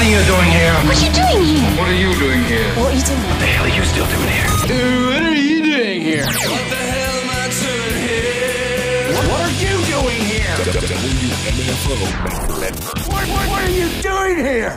are you doing here? What are you doing here? What are you doing here? What are you doing? What the hell are you still doing here? What are you doing here? What the hell am I doing here? What are you doing here? What are you doing here?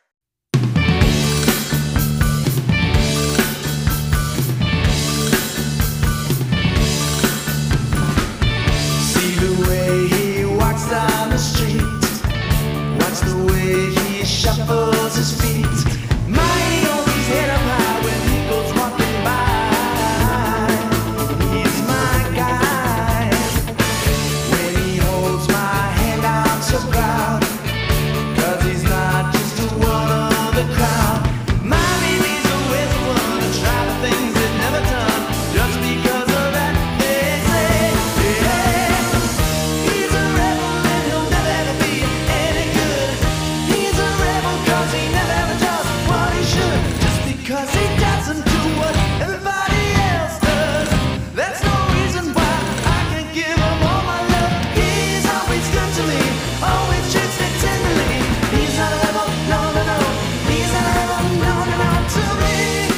See the way he walks down the street. Watch the way he shuffles his feet. My always head up high when he goes walking by. He's my guy. When he holds my hand, I'm so proud. 'Cause he's not just one of the crowd. My baby's always the one to try the things they've never done. Just because of that, they say, yeah. He's a rebel and he'll never ever be any good. He's a rebel 'cause he never ever does what he should. Just because he doesn't do what everybody else does. That's no reason why I can give him all my love. He's always good to me, always treats me tenderly. He's not a rebel, no, no, no. He's not a rebel, no, no, no, to me.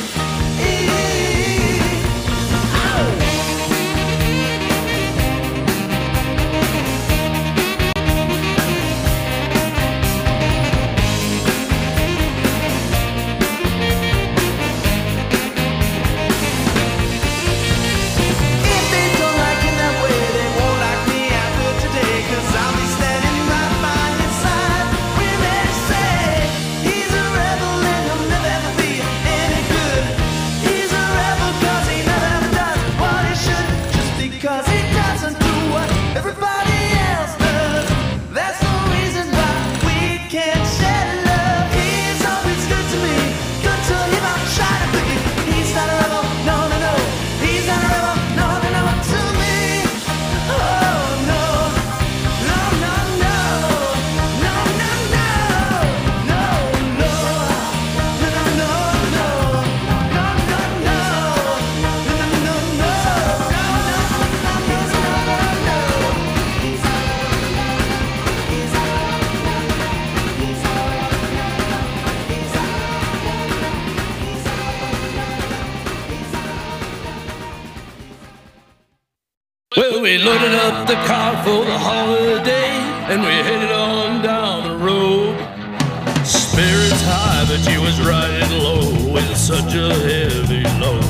If they don't like him that way, they won't like me after today. 'Cause I'll be standing right by his side when they say he's a rebel and he'll never ever be any good. He's a rebel 'cause he never ever does what he should. Just because he doesn't do what everybody else does. That's no reason why we can't share love. He's always good to me, good to him I'm trying to be. He's not a rebel, no, no, no. He's not a rebel, no, no, no, to me. Oh no, no, no, no, no, no, no, no, no, no, no, no, no, Well, we loaded up the car for the holiday and we headed on down the road. Spirits high, but she was riding low with such a heavy load.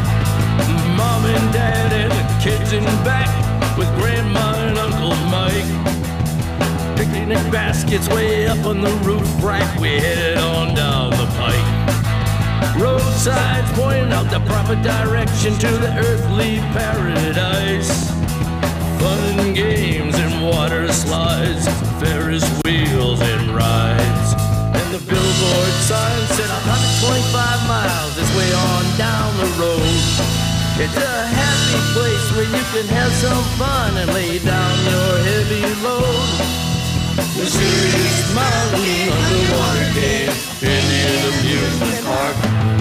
Mom and Dad and the kids in back with Grandma and Uncle Mike. Picnic baskets way up on the roof rack, we headed on down the pike. Roadsides pointing out the proper direction to the earthly paradise. Fun and games and water slides, Ferris wheels and rides. And the billboard sign said 125 miles this way on down the road. It's a happy place where you can have some fun and lay down your heavy load. Mysterious mountain underwater cave, Indian amusement park.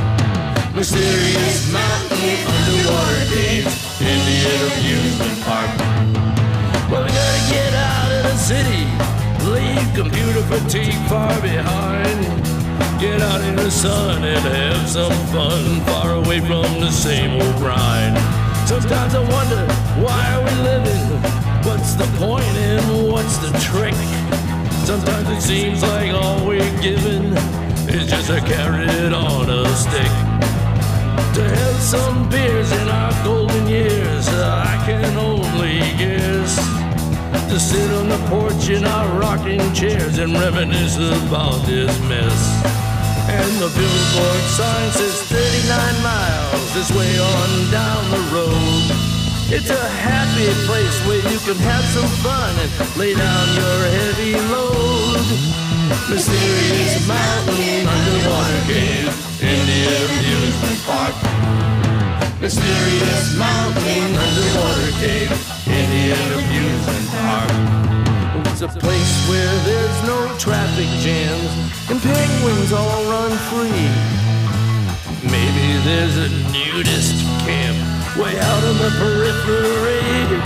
Mysterious mountain underwater cave, Indian amusement park. Well, we gotta get out of the city, leave computer fatigue far behind. Get out in the sun and have some fun, far away from the same old grind. Sometimes I wonder, why are we living? What's the point and what's the trick? Sometimes it seems like all we're given is just a carrot on a stick. To have some beers in our golden years, I can only guess. To sit on the porch in our rocking chairs and reminisce about this mess. And the billboard sign says 39 miles this way on down the road. It's a happy place where you can have some fun and lay down your heavy load. Mysterious mountain underwater cave, Indian amusement park. Mysterious mountain underwater cave, Indian amusement park. It's a place where there's no traffic jams and penguins all run free. Maybe there's a nudist camp way out in the periphery.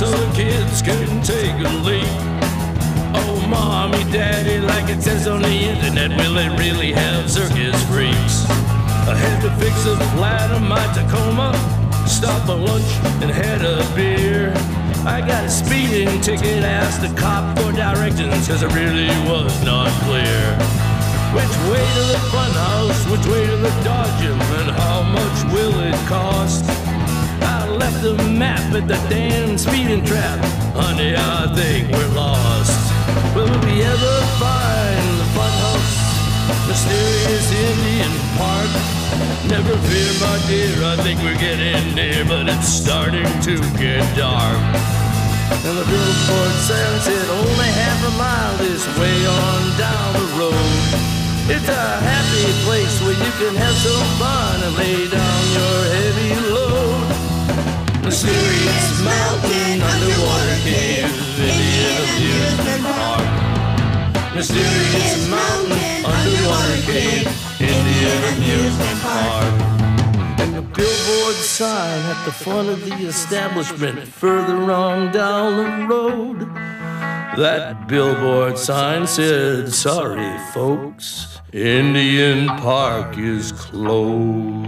so the kids can take a leak. Oh, mommy, daddy, like it says on the internet, will it really have circus freaks? I had to fix a flat on my Tacoma, stop for lunch and had a beer. I got a speeding ticket, asked the cop for directions, cause it really was not clear. Which way to the funhouse, which way to the Dodge Gym, and how much will it cost? I left the map at the damn speeding trap, honey, I think we're lost. Will we ever find the funhouse, mysterious Indian Park? Never fear, my dear, I think we're getting near, but it's starting to get dark. And the billboard sign said only half a mile this way on down the road. It's a happy place where you can have some fun and lay down your heavy load. Mysterious mountain underwater cave, Indian amusement park. Mysterious mountain underwater cave, Indian amusement park. And the billboard sign at the front of the establishment further on down the road, that billboard sign said, sorry folks, Indian Park is closed.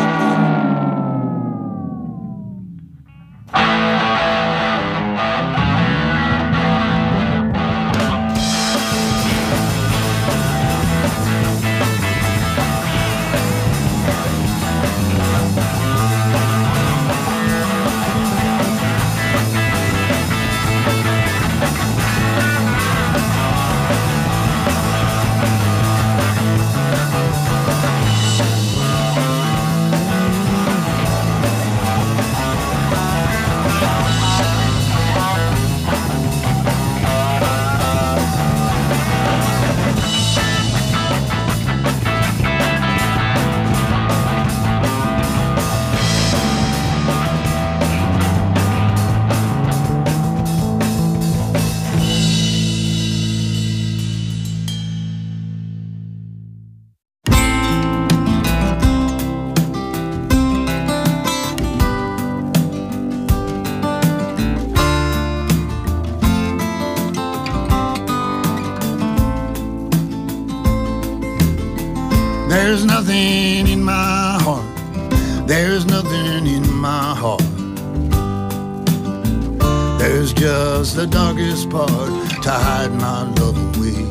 There's nothing in my heart, there's nothing in my heart. There's just the darkest part to hide my love away.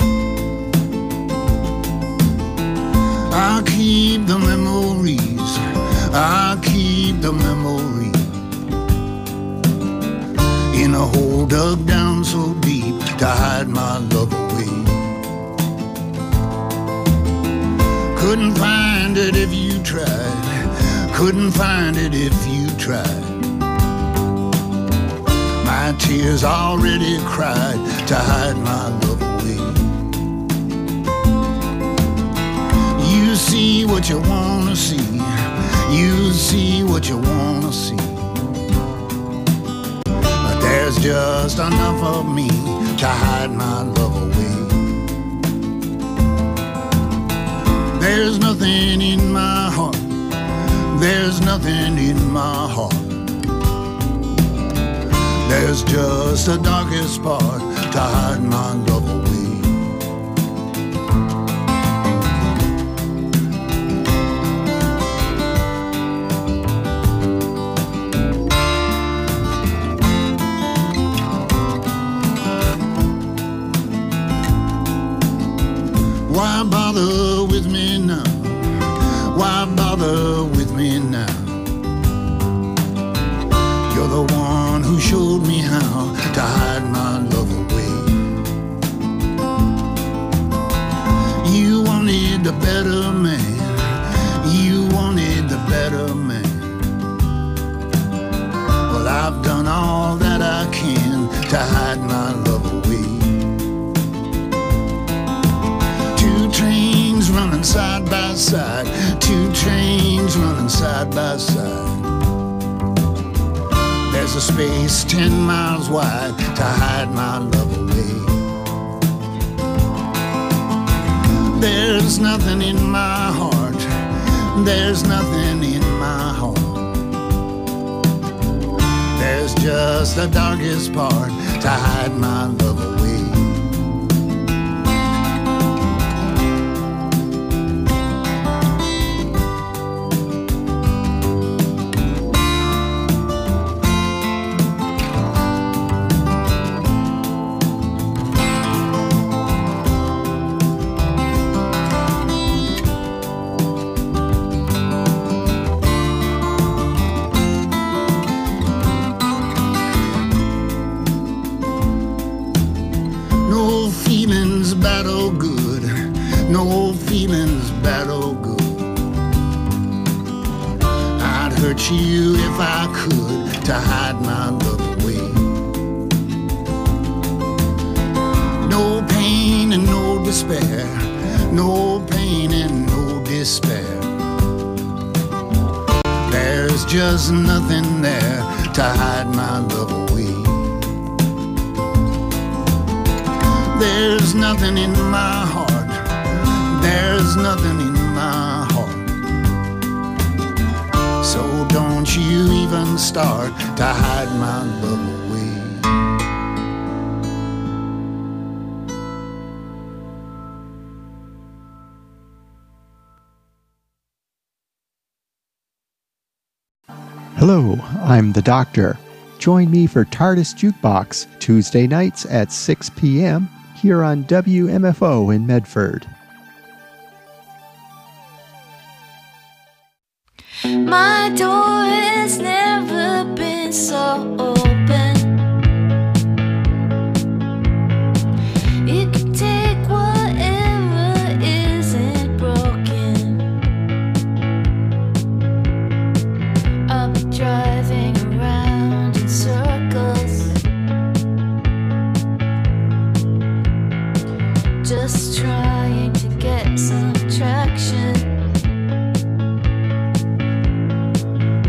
I'll keep the memories, I'll keep the memories in a hole dug down so deep to hide my love away. Couldn't find it if you tried, couldn't find it if you tried. My tears already cried to hide my love away. You see what you wanna see, you see what you wanna see, but there's just enough of me to hide my love away. There's nothing in my heart, there's nothing in my heart. There's just the darkest part to hide my love away. Why bother with me now? Why bother with me now? You're the one who showed me how to hide my love away. You wanted the better man, you wanted the better man. Well, I've done all that I can to hide my love away. Two trains running side by side, two trains running side by side. There's a space 10 miles wide to hide my love away. There's nothing in my heart, there's nothing in my heart. There's just the darkest part to hide my love away. No feelings bad or good, no feelings bad or good. I'd hurt you if I could to hide my love away. No pain and no despair, no pain and no despair. There's just nothing there to hide my love away. There's nothing in my heart, there's nothing in my heart. So don't you even start to hide my love away. Hello, I'm the Doctor. Join me for TARDIS Jukebox, Tuesday nights at 6 p.m. here on WMFO in Medford. My door has never been so open. You can take whatever isn't broken. I'll be driving around in circles, just trying to get some traction.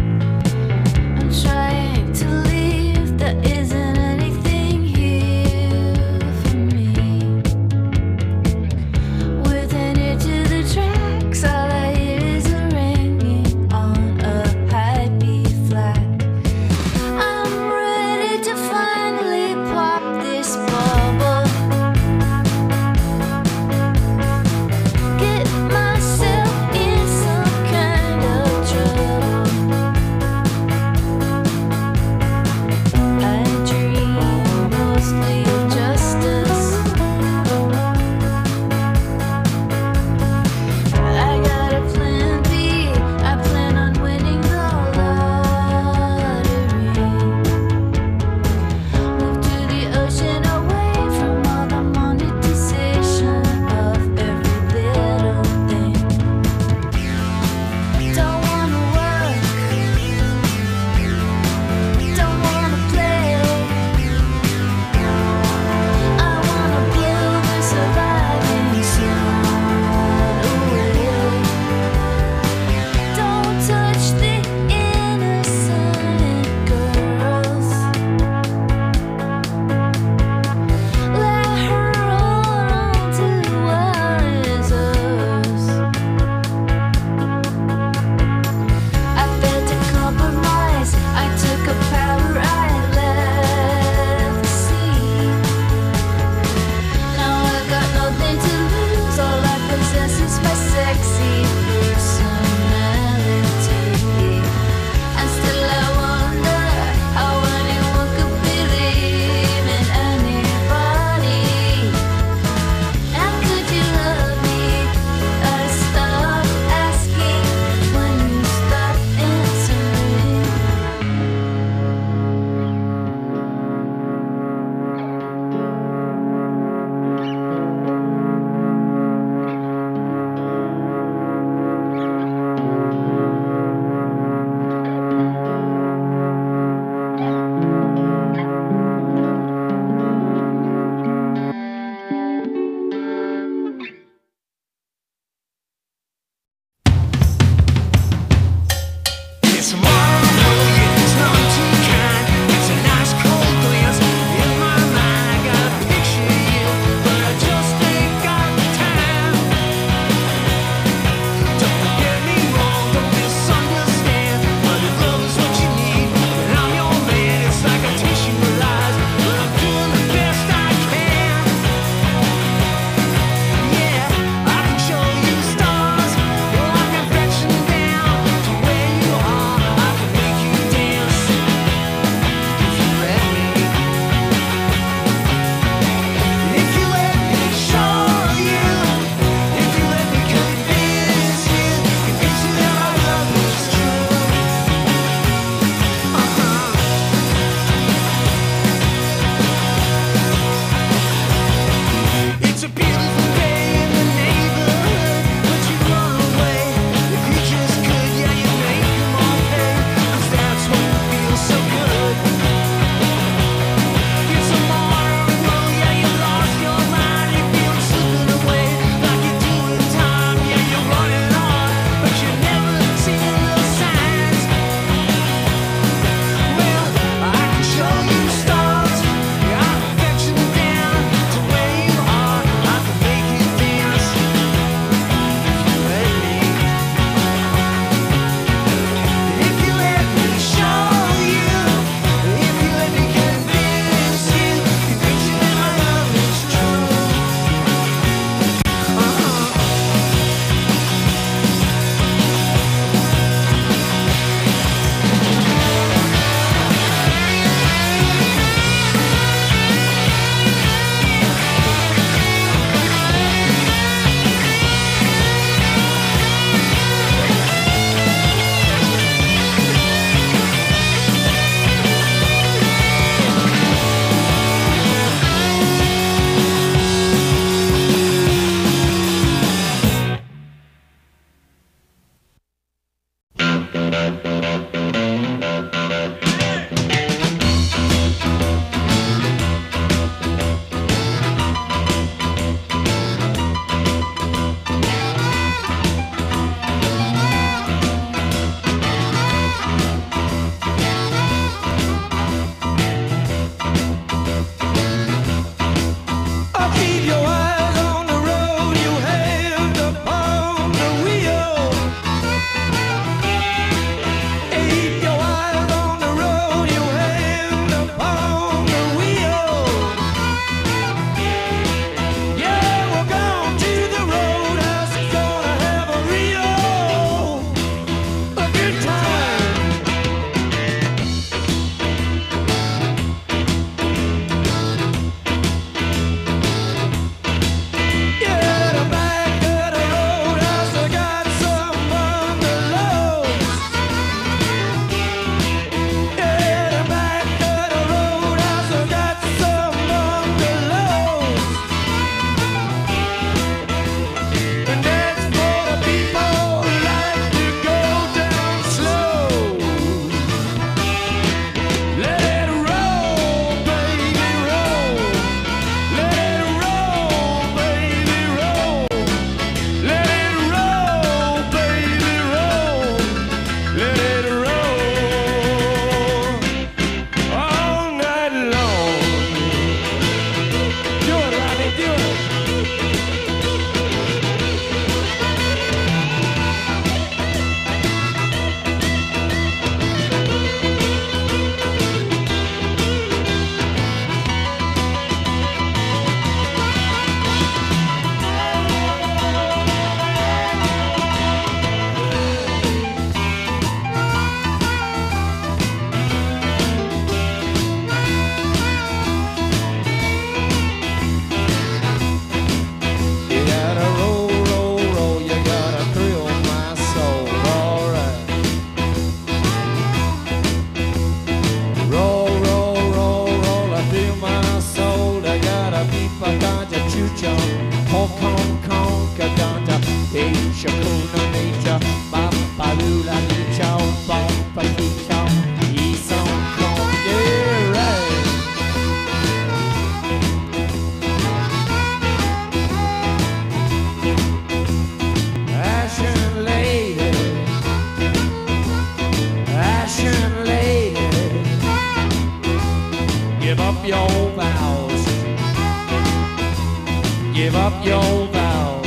your vows.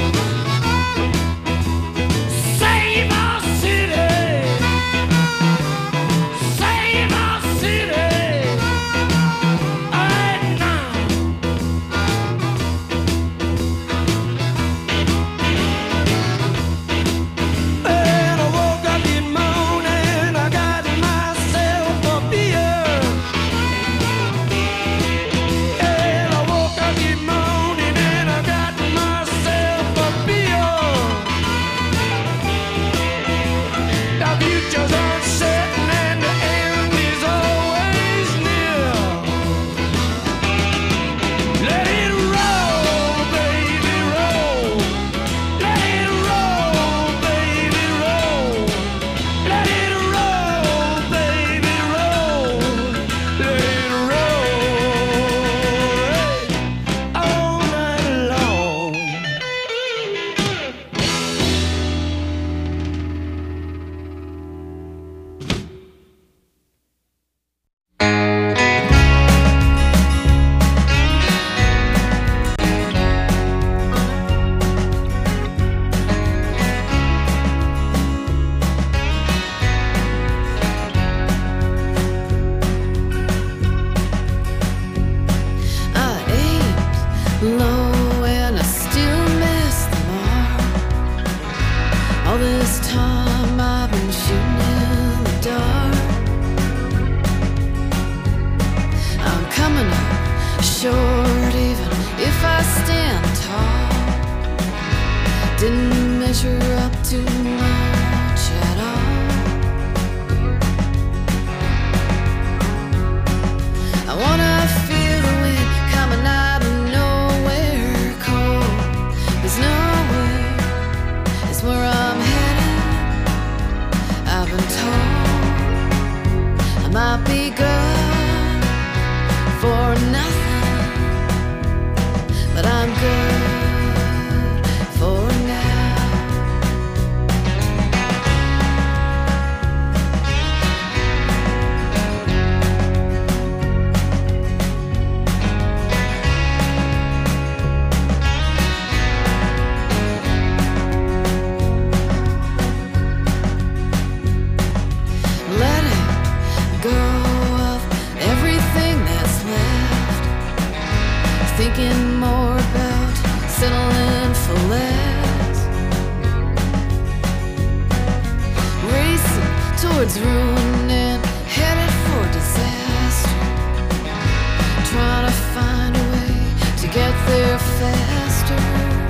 Save our city. Save our city. Right now. When I woke up this morning, I got myself a beer. And I woke up this morning and I got myself a beer. The future's uncertain and the end is always near. Let it roll, baby, roll. Let it roll, baby, roll. Let it roll, baby, roll. Let it roll all night long. I aimed low and I still missed the mark. All this time I've been shooting in the dark. I'm coming up short even if I stand tall. Didn't measure up to much at all. I wanna feel the wind coming out of nowhere cold. There's nowhere, it's where I'm headed. I've been told I might be good for nothing, but I'm good for now. Letting go of everything that's left. Thinking more about settling for less. Racing towards ruin and headed for disaster. Trying to find a way to get there faster.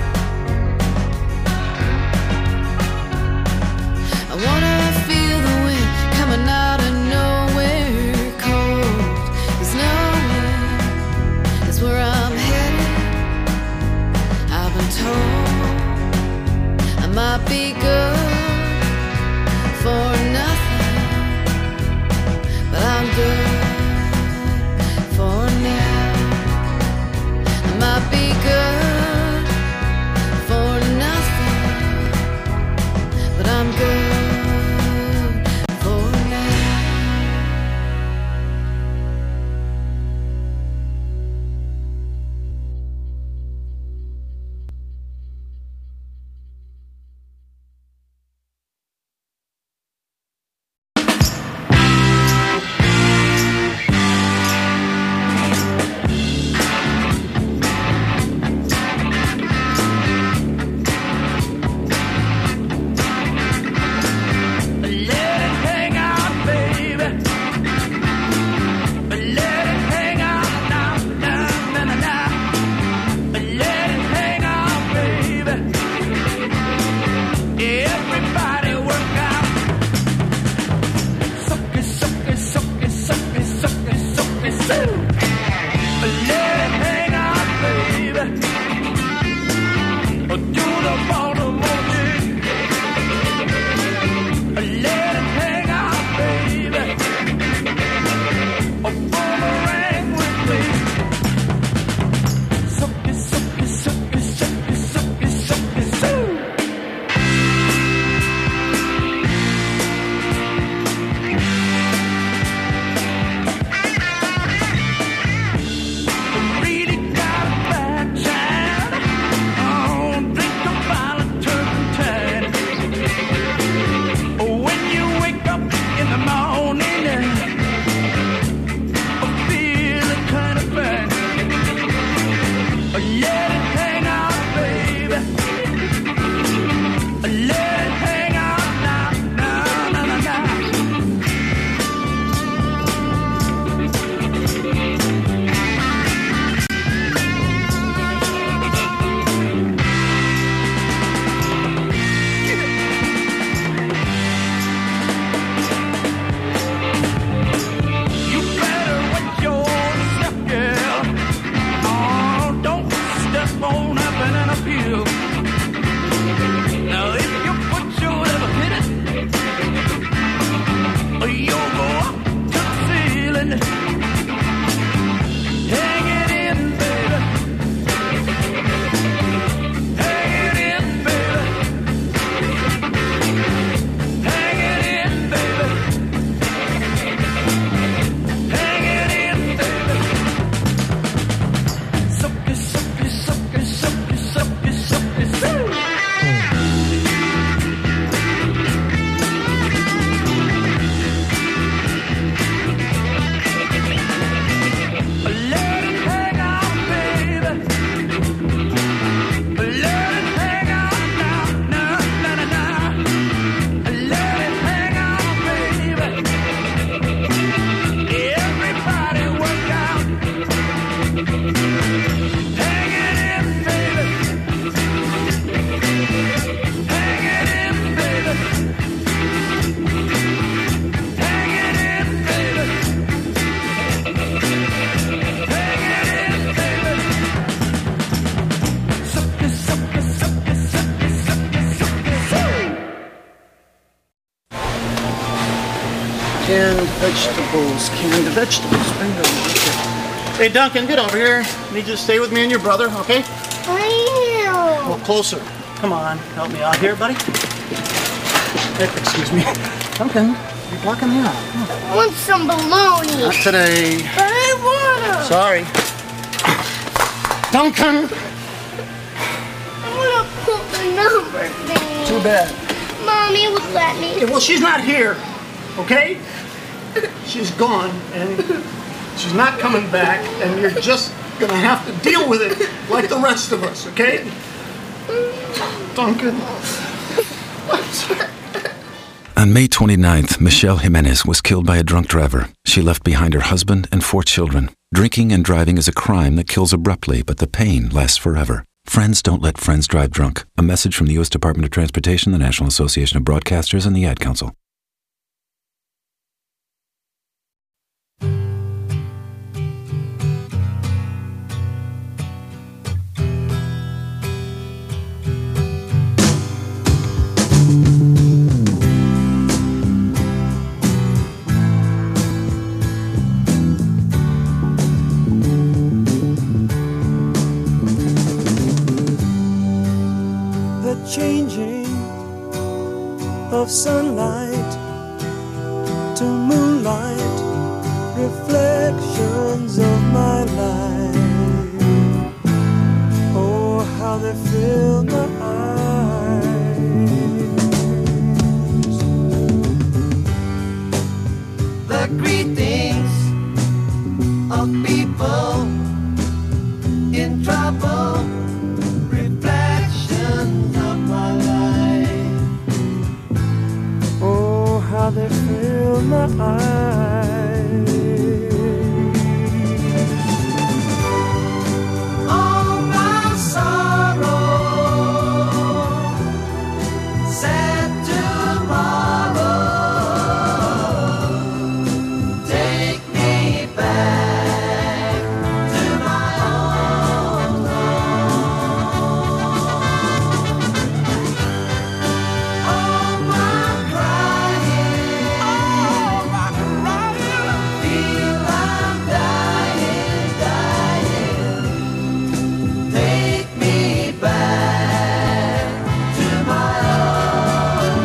I wanna feel the wind coming out of nowhere cold. There's nowhere, that's where I'm headed. I've been told I might be good for nothing, but I'm good for now. I might be good for nothing, but I'm good for now. Canned vegetables. Bingo. Okay. Hey, Duncan, get over here. I need you to stay with me and your brother, okay? Well, closer. Come on, help me out here, buddy. Excuse me. Duncan, you're blocking me out. I want some bologna. Not today. But I want 'em. Sorry. Duncan! I want to put the number thing. Too bad. Mommy would let me. Yeah, well, she's not here, okay? She's gone, and she's not coming back, and you're just gonna have to deal with it like the rest of us, okay? Duncan. On May 29th, Michelle Jimenez was killed by a drunk driver. She left behind her husband and 4 children. Drinking and driving is a crime that kills abruptly, but the pain lasts forever. Friends don't let friends drive drunk. A message from the U.S. Department of Transportation, the National Association of Broadcasters, and the Ad Council. Changing of sunlight to moonlight, reflections of my life. Oh, how they fill my eyes. The greetings of people in trouble, reflections of my life. Oh, how they fill my eyes. All my sorrow, sad tomorrow, take me back to my own home. All my crying, feel I'm dying, dying. Take me back to my own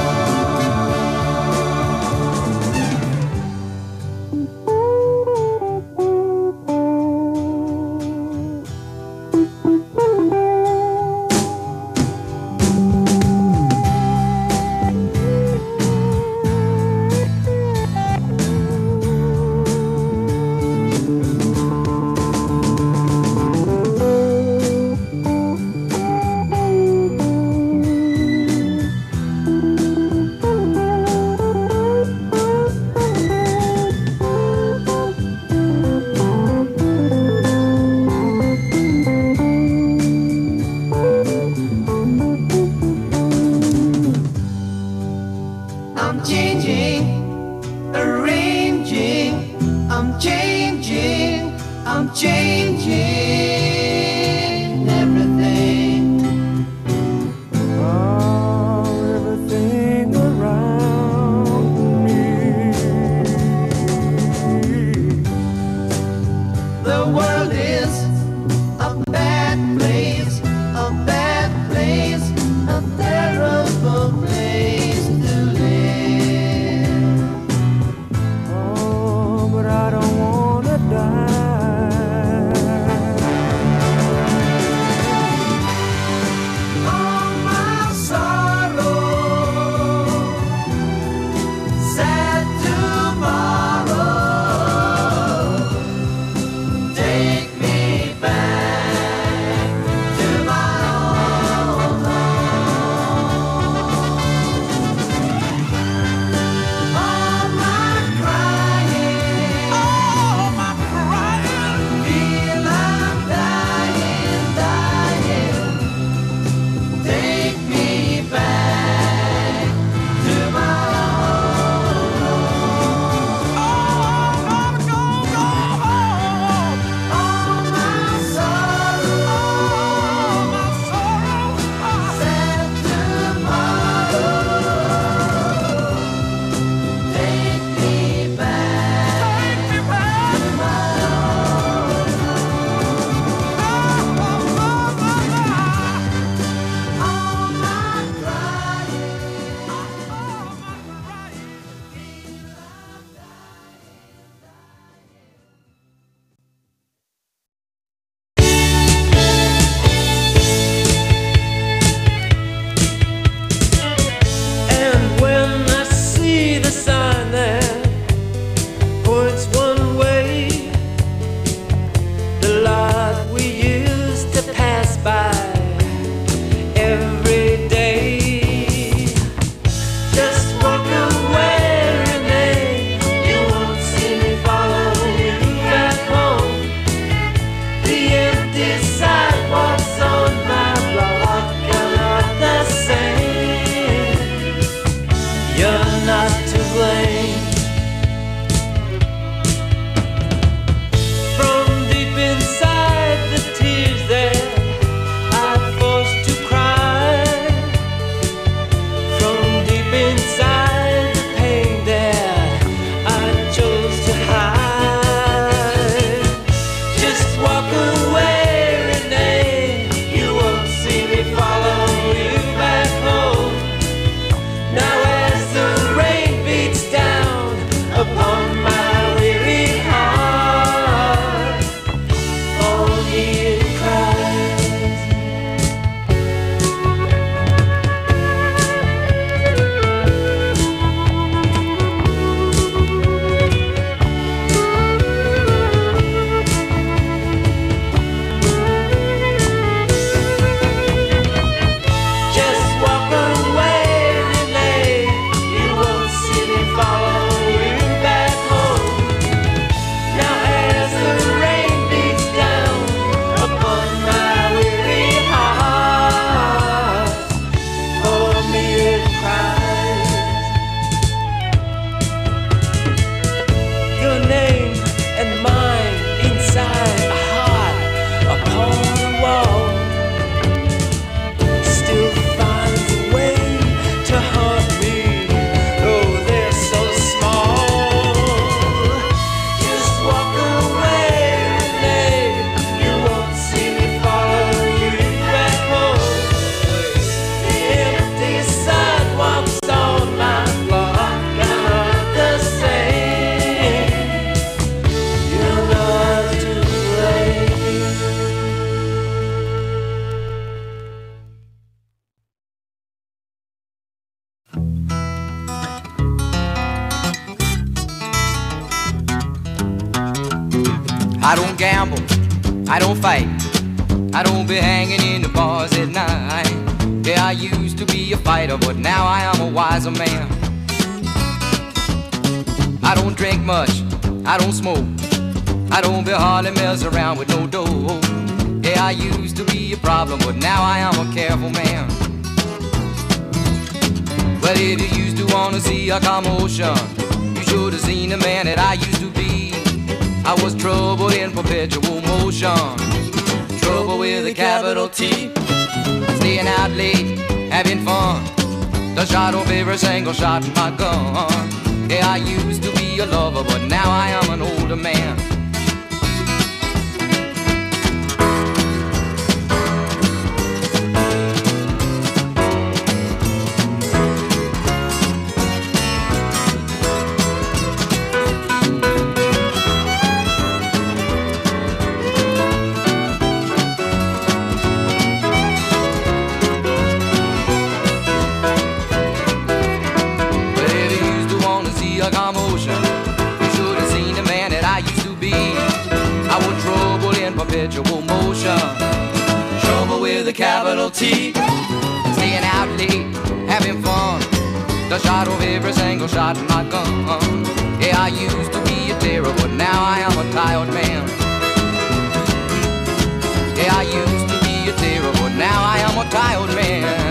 I'm changing, arranging, I'm changing, I'm changing everything. Oh, everything around me. The world is a bad place, a bad place, a terrible place to live. Oh, but I don't wanna die. You're not to blame. From deep inside the tears that I'm forced to cry, from deep inside the pain that I chose to hide, just walk away, Renee. You won't see me follow you back home. Now as the rain beats down upon my weary heart, only it cries. Just walk away, Renee. You won't see me follow you back home. Now as the rain beats down upon my weary heart, for me it cries. Your name and mine inside a heart upon the wall still finds a way to haunt me, though they're so small. Just walk away, Renee. You won't see me follow you back home. The empty sidewalks on my block are not the same. You're not to blame. I don't gamble, I don't fight, I don't be hanging in the bars at night. Yeah, I used to be a fighter, but now I am a wiser man. I don't drink much, I don't smoke, I don't be hardly mess around with no dough. Yeah, I used to be a problem, but now I am a careful man. But if you used to wanna see a commotion, you should have seen the man that I used to be. I was trouble in perpetual motion, trouble with a capital T. Staying out late, having fun, the shot of every single shot in my gun. Yeah, I used to be a lover, but now I am an older man. But if you used to wanna see a commotion, you should have seen the man that I used to be. I was trouble in perpetual motion, trouble with a capital T. Staying out late, having fun, the shot of every single shot in my gun. Yeah, I used to be a terror, but now I am a tired man. Yeah, I used to be a terror, but now I am a tired man.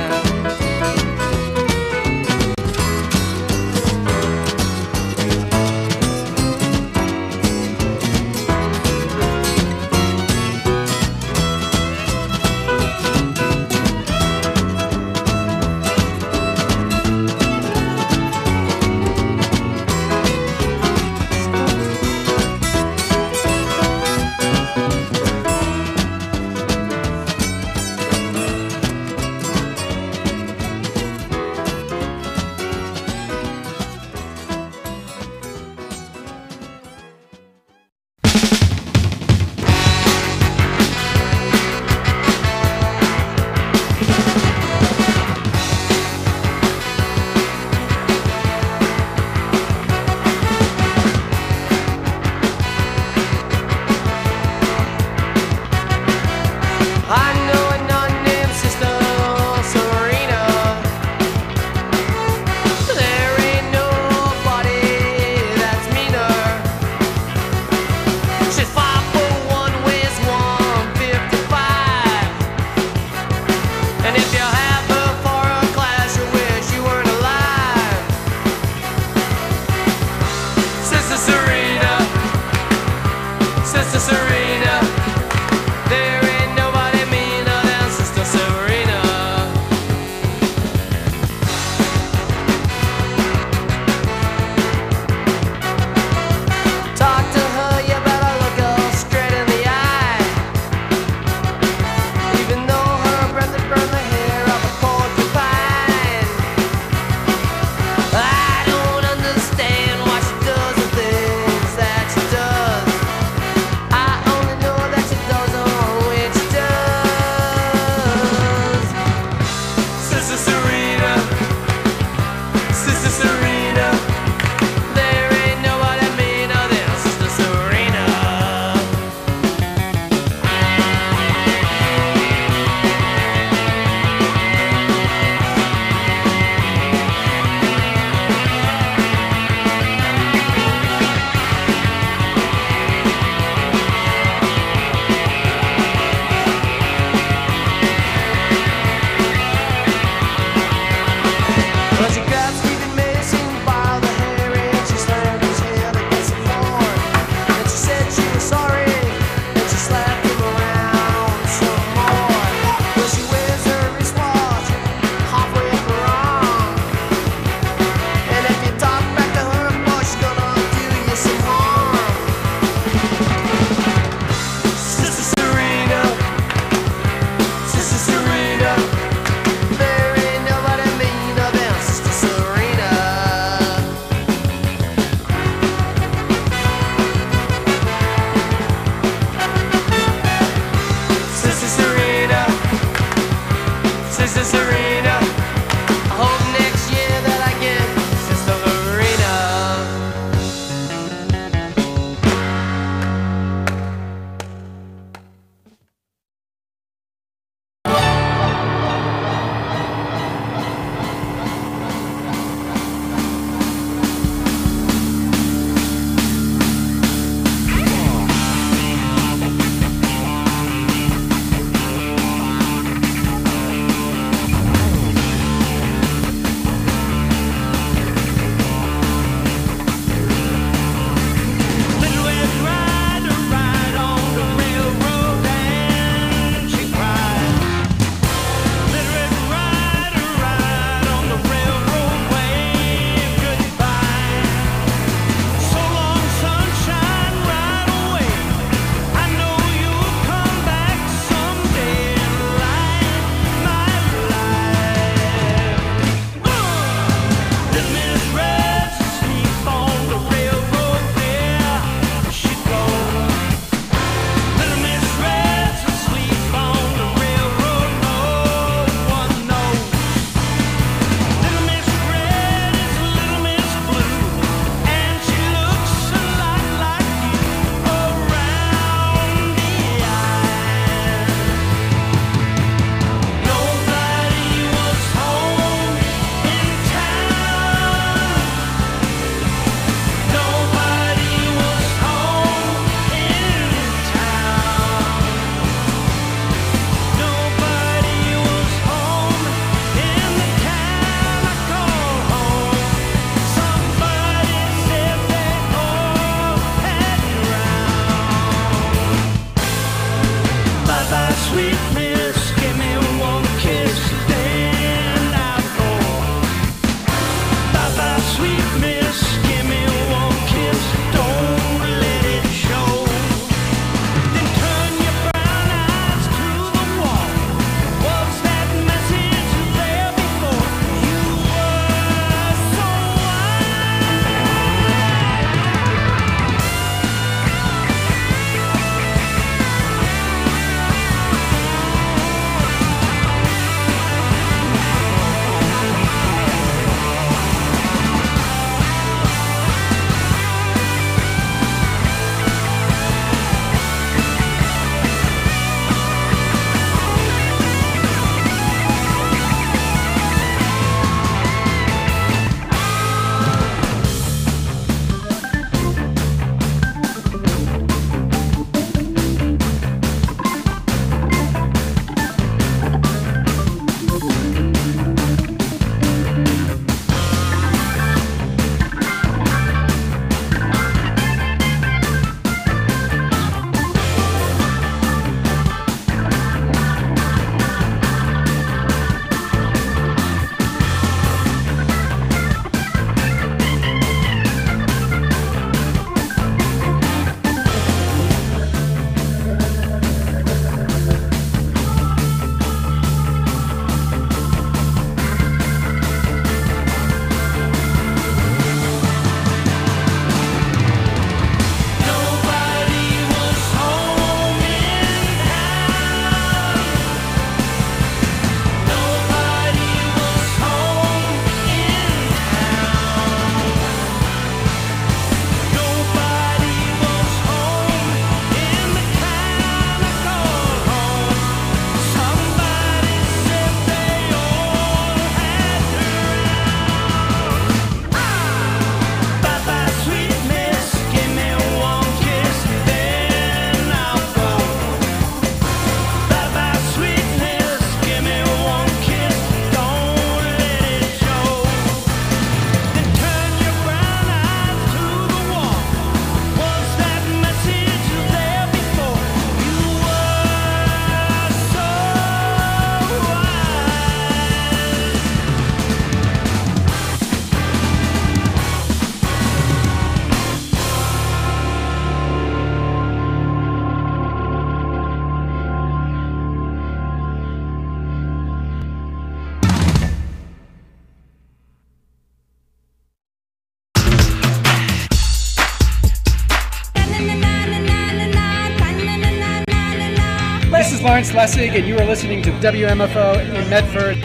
This is Lawrence Lessig, and you are listening to WMFO in Medford.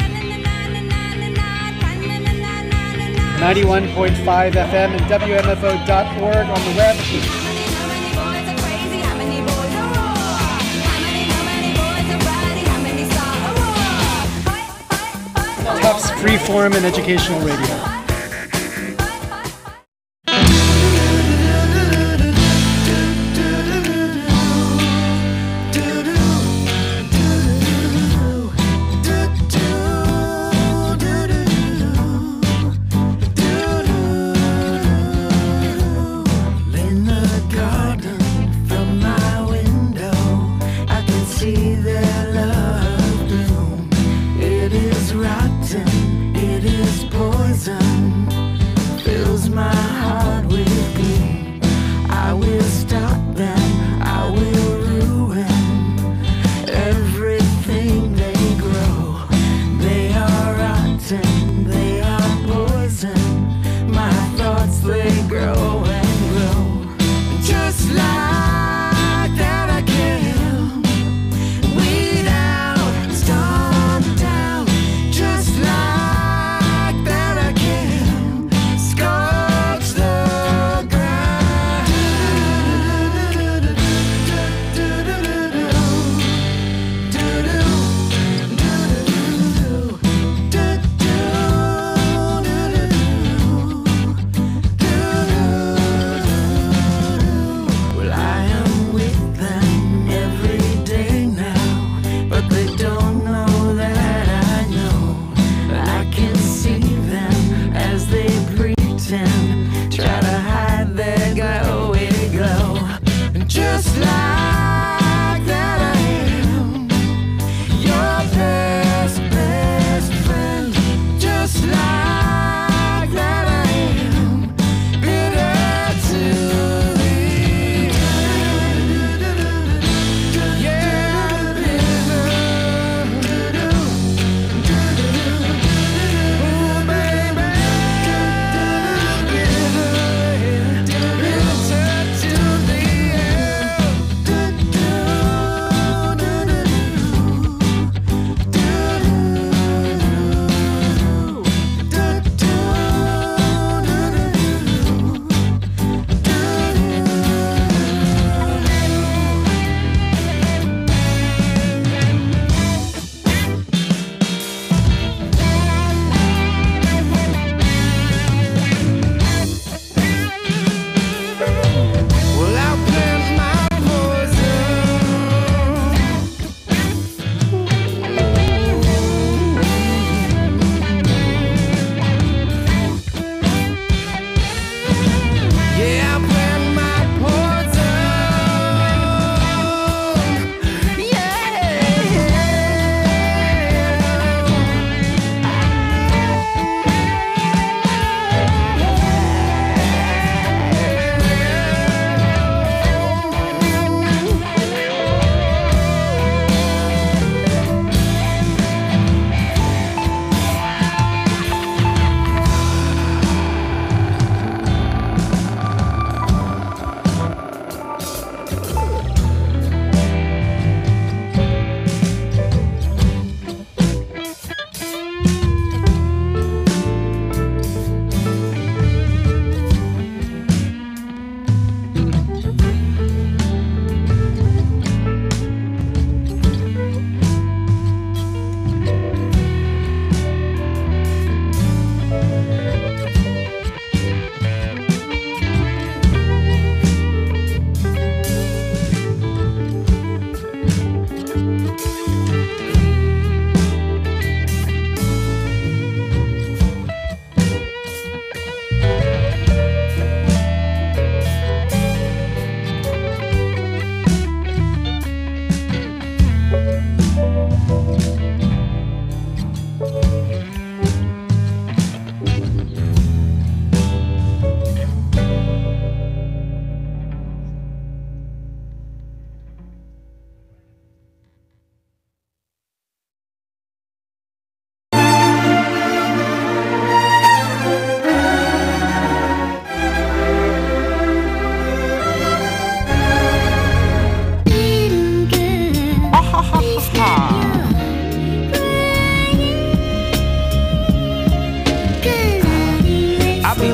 91.5 FM and WMFO.org on the web. Tufts Freeform and Educational Radio. It is rotten, it is poison.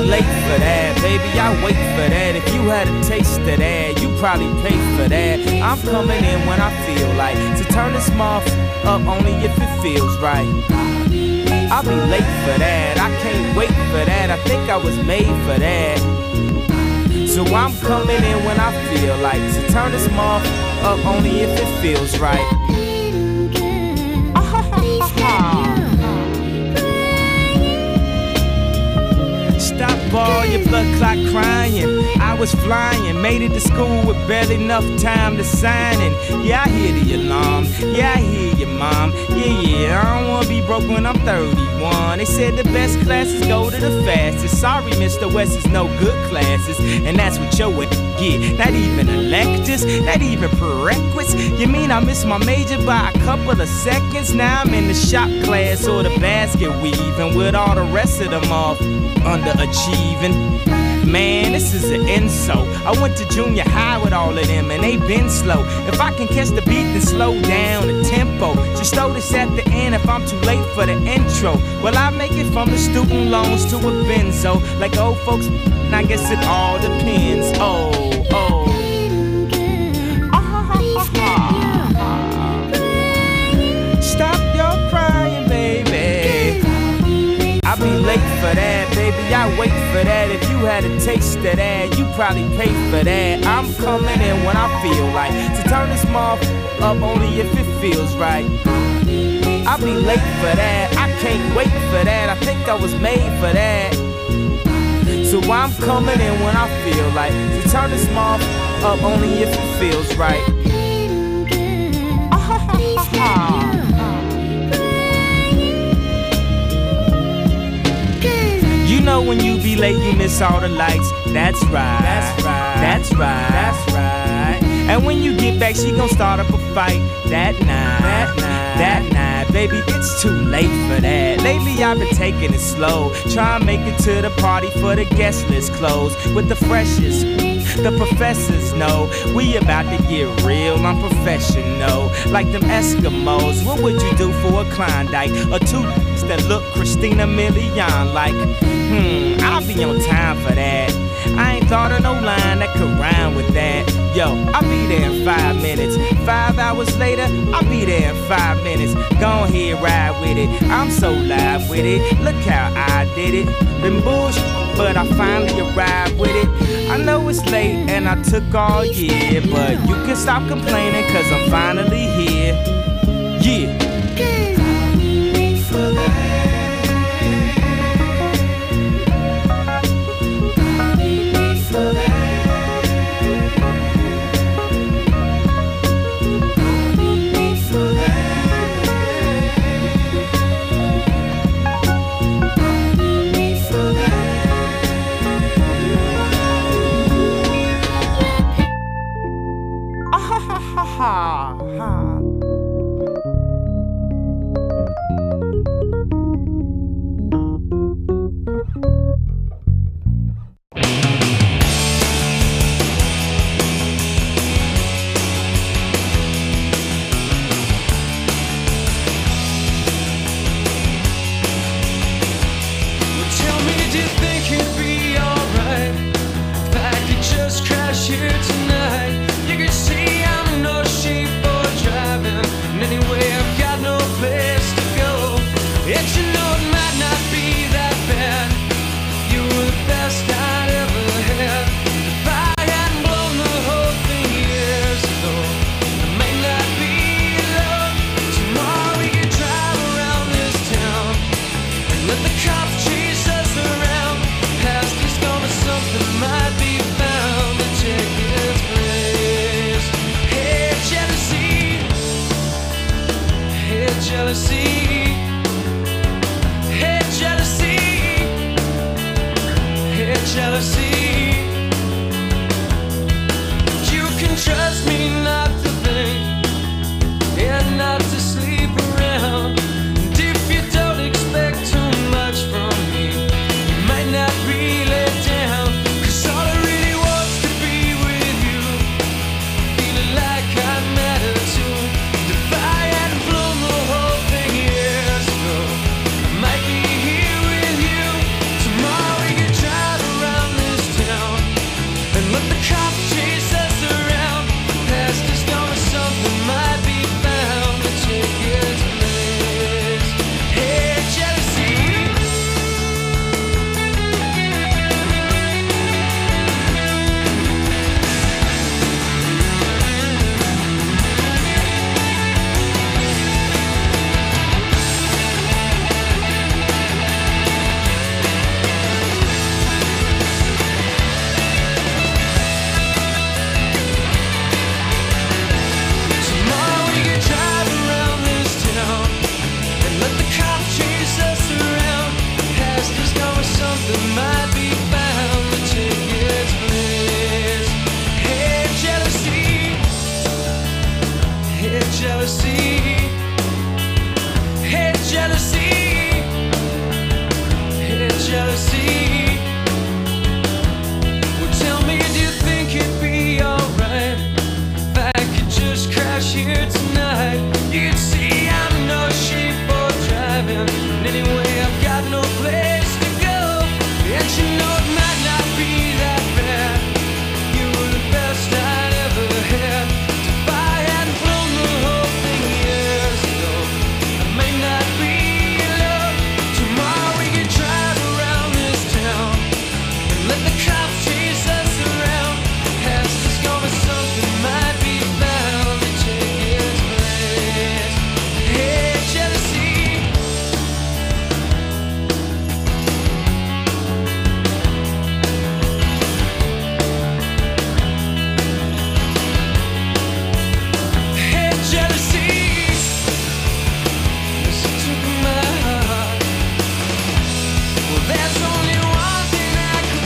late for that, baby, I wait for that. If you had a taste of that, you probably paid for that. I'm coming in when I feel like, so turn this motherfucker up only if it feels right. I'll be late for that, I can't wait for that. I think I was made for that. So I'm coming in when I feel like, so turn this motherfucker up only if it feels right. Stop all your blood clot crying. I was flying, made it to school with barely enough time to sign in. Yeah, I hear the alarm. Yeah, I hear your mom. Yeah, I don't wanna be broke when I'm 31. They said the best classes go to the fastest. Sorry, Mr. West is no good classes, and that's what your get. Not even electives, not even prerequisites. You mean I missed my major by a couple of seconds? Now I'm in the shop class or the basket weaving with all the rest of them off underachieving. Man, this is an insult. I went to junior high with all of them and they been slow. If I can catch the beat, then slow down the tempo. Just throw this at the end if I'm too late for the intro. Well, I make it from the student loans to a benzo. Like old folks, I guess it all depends. Oh. Stop your crying, baby. I'll be late for that, baby, I wait for that. If you had a taste of that, you probably paid for that. I'm coming in when I feel like, so turn this motherfucker up only if it feels right. I'll be late for that, I can't wait for that. I think I was made for that. So I'm coming in when I feel like, so turn this motherfucker up only if it feels right. You know when you be late, you miss all the lights. That's right. That's right. That's right. That's right. And when you get back, she gon' start up a fight. That night, baby, it's too late for that. Lately I've been taking it slow, trying to make it to the party for the guest list closed with the freshest. The professors know we about to get real, I'm professional. Like them Eskimos, what would you do for a Klondike? Or two that look Christina Milian like? I'll be on time for that. I ain't thought of no line that could rhyme with that. Yo, I'll be there in 5 minutes. 5 hours later, I'll be there in 5 minutes. Go ahead, ride with it. I'm so live with it. Look how I did it. Been bullshit, but I finally arrived with it. I know it's late and I took all year, but you can stop complaining cause I'm finally here. Yeah. Jealousy, you can trust